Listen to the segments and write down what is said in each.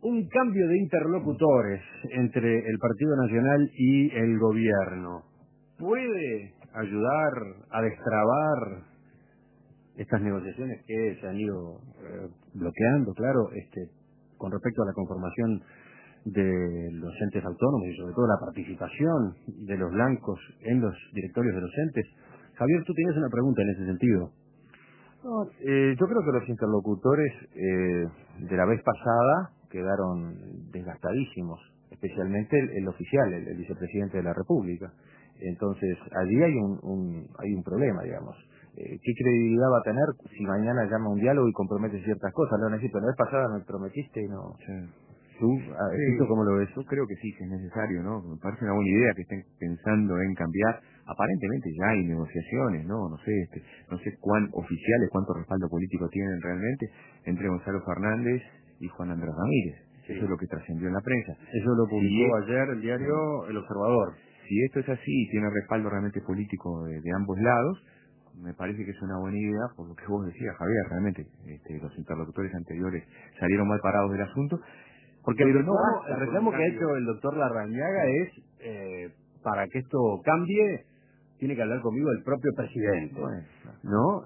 Un cambio de interlocutores entre el Partido Nacional y el gobierno puede ayudar a destrabar estas negociaciones que se han ido bloqueando, claro, con respecto a la conformación de los entes autónomos y sobre todo la participación de los blancos en los directorios de los entes. Javier, tú tenías una pregunta en ese sentido. No, yo creo que los interlocutores de la vez pasada quedaron desgastadísimos, especialmente el oficial, el vicepresidente de la República. Entonces, allí hay un problema, digamos. ¿Qué credibilidad va a tener si mañana llama a un diálogo y compromete ciertas cosas? Lo necesito, la vez pasada me prometiste y no... Sí. ¿Tú, Sí, cómo lo ves? yo creo que sí, que es necesario, ¿no? Me parece una buena idea que estén pensando en cambiar. Aparentemente ya hay negociaciones, ¿no? No sé cuán oficiales, cuánto respaldo político tienen realmente entre Gonzalo Fernández y Juan Andrés Ramírez. Sí. Eso es lo que trascendió en la prensa. Eso lo publicó ayer el diario El Observador. Si esto es así y tiene respaldo realmente político de ambos lados, me parece que es una buena idea, por lo que vos decías, Javier, realmente los interlocutores anteriores salieron mal parados del asunto. Porque el reclamo que ha hecho el doctor Larrañaga es, para que esto cambie, tiene que hablar conmigo el propio presidente, bueno, ¿no?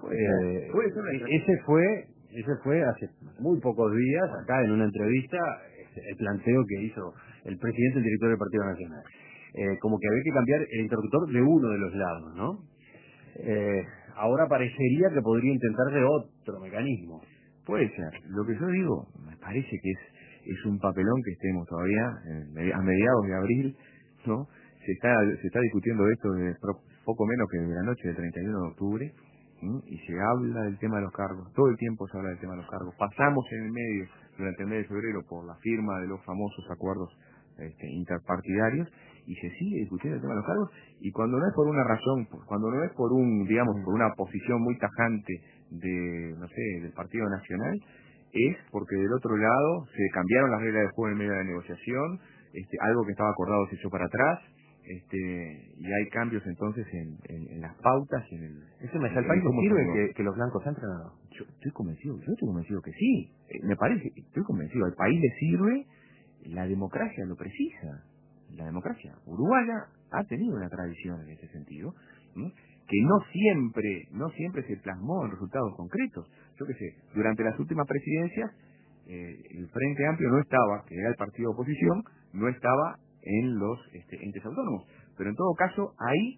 Ese fue hace muy pocos días, acá en una entrevista, el planteo que hizo el presidente del directorio del Partido Nacional. Como que había que cambiar el interlocutor de uno de los lados, ¿no? Ahora parecería que podría intentarse otro mecanismo. Puede ser. Lo que yo digo, me parece que es un papelón que estemos todavía a mediados de abril, ¿no? Se está discutiendo esto desde poco menos que de la noche del 31 de octubre, ¿sí? Y se habla del tema de los cargos, todo el tiempo se habla del tema de los cargos. Pasamos en el medio, durante el mes de febrero, por la firma de los famosos acuerdos interpartidarios, y se sigue discutiendo el tema de los cargos, y cuando no es por una razón, cuando no es por por una posición muy tajante del Partido Nacional, es porque del otro lado se cambiaron las reglas del juego en medio de la negociación, algo que estaba acordado se echó para atrás, y hay cambios entonces en las pautas y en el... ¿Eso me ¿Al país le sirve que los blancos entren o no? Yo estoy convencido que sí, me parece, estoy convencido, al país le sirve, la democracia lo precisa, la democracia uruguaya ha tenido una tradición en ese sentido, ¿sí? Que no siempre se plasmó en resultados concretos. Yo qué sé, durante las últimas presidencias, el Frente Amplio no estaba, que era el partido de oposición, no estaba en los entes autónomos. Pero en todo caso, ahí,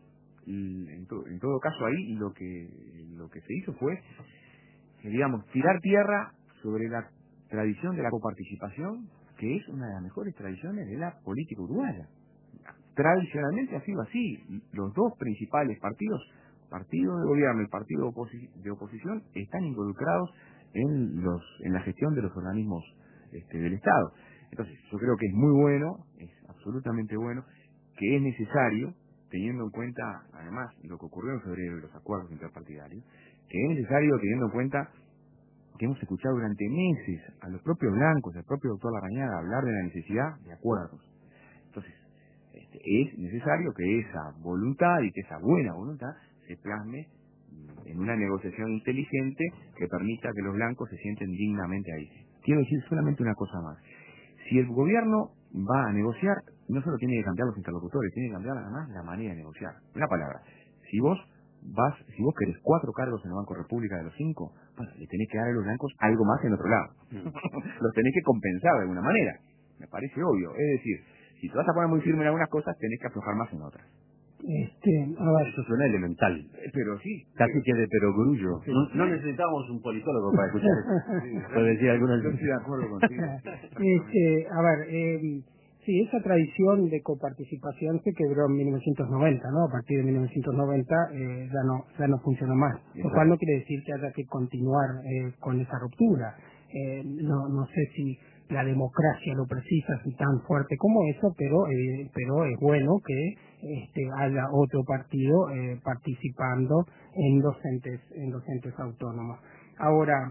lo que se hizo fue, digamos, tirar tierra sobre la tradición de la coparticipación, que es una de las mejores tradiciones de la política uruguaya. Tradicionalmente ha sido así. Los dos principales partidos, partido de gobierno y partido de oposición, están involucrados en la gestión de los organismos del Estado. Entonces, yo creo que es muy bueno, es absolutamente bueno, que es necesario, teniendo en cuenta, además, lo que ocurrió en febrero y los acuerdos interpartidarios, que es necesario, teniendo en cuenta que hemos escuchado durante meses a los propios blancos, al propio doctor Larrañaga, hablar de la necesidad de acuerdos. Entonces, es necesario que esa voluntad y que esa buena voluntad se plasme en una negociación inteligente que permita que los blancos se sienten dignamente ahí. Quiero decir solamente una cosa más. Si el gobierno va a negociar, no solo tiene que cambiar los interlocutores, tiene que cambiar además la manera de negociar. Una palabra, si vos querés 4 cargos en el Banco República de los 5, bueno, le tenés que dar a los blancos algo más en otro lado. Los tenés que compensar de alguna manera. Me parece obvio. Es decir, si te vas a poner muy firme en algunas cosas, tenés que aflojar más en otras. A ver, eso suena elemental. Pero sí. Casi que de perogrullo. No necesitamos un politólogo para escuchar eso. Puede decir alguna. Yo estoy de acuerdo contigo. A ver, sí, esa tradición de coparticipación se quebró en 1990, ¿no? A partir de 1990 ya no funciona más. Lo cual no quiere decir que haya que continuar con esa ruptura. No sé si la democracia lo precisa así tan fuerte como eso, pero es bueno que haya otro partido participando en los entes autónomos. Ahora,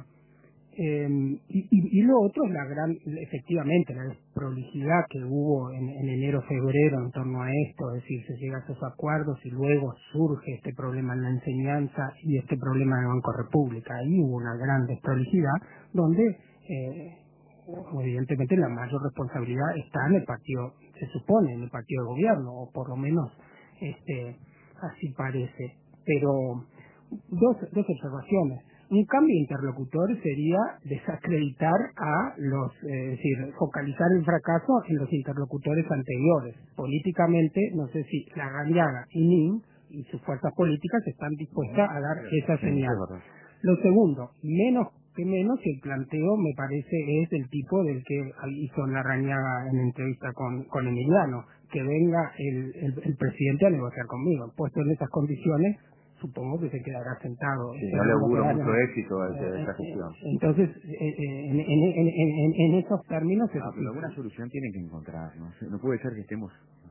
y lo otro es efectivamente la desprolijidad que hubo en enero-febrero en torno a esto, es decir, se llega a esos acuerdos y luego surge este problema en la enseñanza y este problema en el Banco República. Ahí hubo una gran desprolijidad donde evidentemente la mayor responsabilidad está en el partido, se supone, en el partido de gobierno, o por lo menos así parece. Pero dos observaciones. Un cambio de interlocutor sería desacreditar a los, es decir, focalizar el fracaso en los interlocutores anteriores. Políticamente, no sé si Larrañaga y Nin y sus fuerzas políticas están dispuestas a dar esa señal. Lo segundo, menos que menos, el planteo me parece es el tipo del que hizo Larrañaga en entrevista con Emiliano, que venga el presidente a negociar conmigo. Puesto en esas condiciones, supongo que se quedará sentado. Sí, no le auguro mucho éxito a esa gestión. Entonces, en esos términos... pero alguna solución tienen que encontrar, ¿no? No puede ser que estemos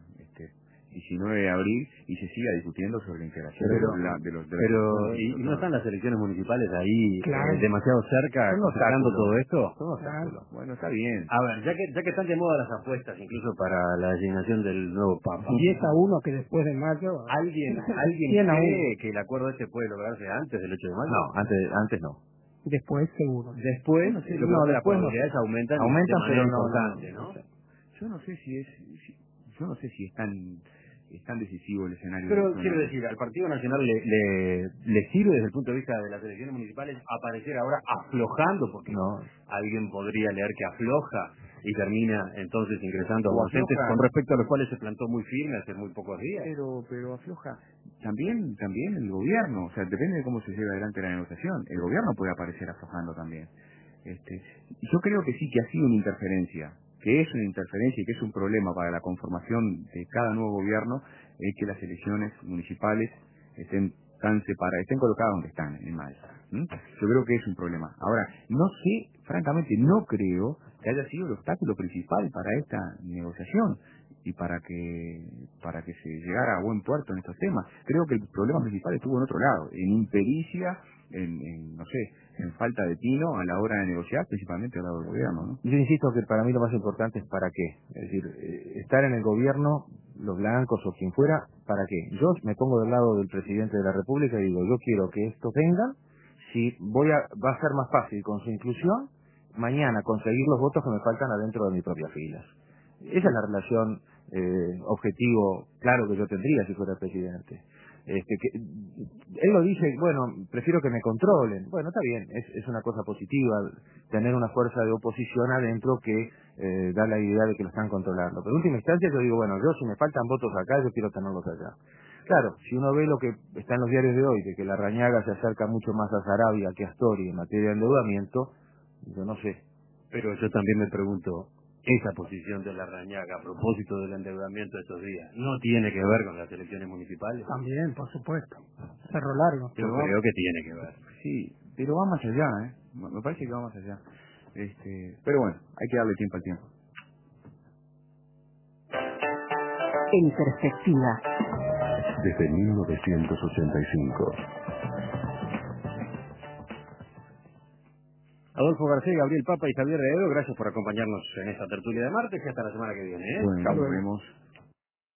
19 de abril y se siga discutiendo sobre la integración de los ¿y no están las elecciones municipales ahí demasiado cerca, son concentrando todo esto? Bueno, está bien. A ver, ya que están de moda las apuestas, incluso para la designación del nuevo Papa. 10-1 que después de mayo... ¿Alguien cree que el acuerdo este puede lograrse antes del 8 de mayo? No, antes no. Después seguro. Después, las probabilidades aumentan de manera importante, ¿no? Yo no sé si es tan decisivo el escenario. Pero quiero decir, al Partido Nacional le sirve desde el punto de vista de las elecciones municipales aparecer ahora aflojando, porque alguien podría leer que afloja y termina entonces ingresando a docentes con respecto a los cuales se plantó muy firme hace muy pocos días. Pero afloja también el gobierno, o sea, depende de cómo se lleve adelante la negociación. El gobierno puede aparecer aflojando también. Yo creo que sí que ha sido una interferencia, que es una interferencia y que es un problema para la conformación de cada nuevo gobierno, es que las elecciones municipales estén colocadas donde están, en mayo. Yo creo que es un problema. Ahora, francamente no creo que haya sido el obstáculo principal para esta negociación y para que se llegara a buen puerto en estos temas. Creo que el problema principal estuvo en otro lado, en impericia, en falta de tino a la hora de negociar, principalmente al lado del gobierno, ¿no? Yo insisto que para mí lo más importante es para qué. Es decir, estar en el gobierno, los blancos o quien fuera, ¿para qué? Yo me pongo del lado del presidente de la República y digo, yo quiero que estos vengan, va a ser más fácil con su inclusión, mañana conseguir los votos que me faltan adentro de mis propias filas. Esa es la relación objetivo claro que yo tendría si fuera presidente. Él lo dice, bueno, prefiero que me controlen. Bueno, está bien, es una cosa positiva tener una fuerza de oposición adentro que da la idea de que lo están controlando. Pero en última instancia yo digo, bueno, yo si me faltan votos acá, yo quiero tenerlos allá. Claro, si uno ve lo que está en los diarios de hoy, de que Larrañaga se acerca mucho más a Saravia que a Astori en materia de endeudamiento, yo no sé. Pero yo también me pregunto, esa posición de Larrañaga a propósito del endeudamiento de estos días, ¿no tiene que ver con las elecciones municipales? También, por supuesto. Cerro Largo. Yo creo que tiene que ver. Sí, pero va más allá, me parece que va más allá. Pero bueno, hay que darle tiempo al tiempo. En perspectiva. Desde 1985. Adolfo García, Gabriel Papa y Javier Heredo, gracias por acompañarnos en esta tertulia de martes y hasta la semana que viene. Bueno, nos vemos.